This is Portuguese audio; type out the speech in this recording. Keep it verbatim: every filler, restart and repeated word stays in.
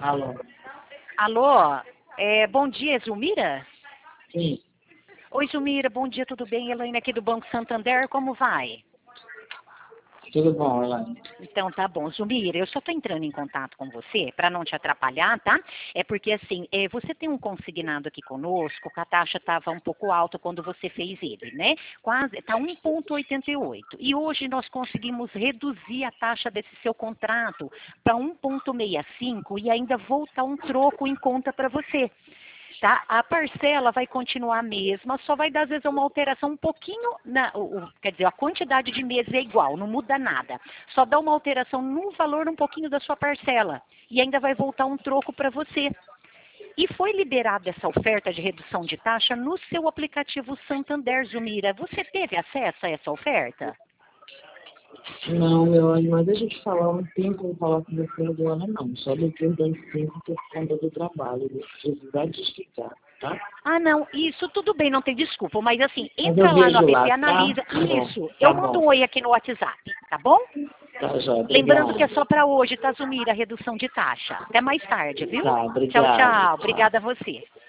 Alô? Alô, é, bom dia, Zulmira? Sim, Oi, Zulmira, bom dia, tudo bem? Elaine aqui do Banco Santander, como vai? tudo bom, Elaine? Então tá bom. Zulmira, eu só tô entrando em contato com você para não te atrapalhar, tá? É porque assim, é, você tem um consignado aqui conosco, que a taxa estava um pouco alta quando você fez ele, né? Quase, tá um vírgula oitenta e oito. E hoje nós conseguimos reduzir a taxa desse seu contrato para um vírgula sessenta e cinco e ainda voltar um troco em conta para você. Tá? A parcela vai continuar a mesma, só vai dar às vezes uma alteração um pouquinho, na, o, o- quer dizer, a quantidade de meses é igual, não muda nada. Só dá uma alteração no valor um pouquinho da sua parcela. E ainda vai voltar um troco para você. E foi liberada essa oferta de redução de taxa no seu aplicativo Santander, Zumira. Você teve acesso a essa oferta? Não, Elaine, mas deixa eu te falar, eu não tenho como falar com você agora, não. Só depois das cinco por conta do trabalho. Eu preciso dar desligar, tá? Ah, não, isso tudo bem, não tem desculpa, mas assim, Mas entra eu lá no vejo app, lá, tá? analisa. Tá bom, Isso, tá eu mando bom. um oi aqui no WhatsApp, tá bom? Tá, já, Lembrando que é obrigado. só para hoje, tá, Zumira, a redução de taxa. Até mais tarde, viu? Tá, Tchau, obrigado. tchau. Tchau. Obrigada a você.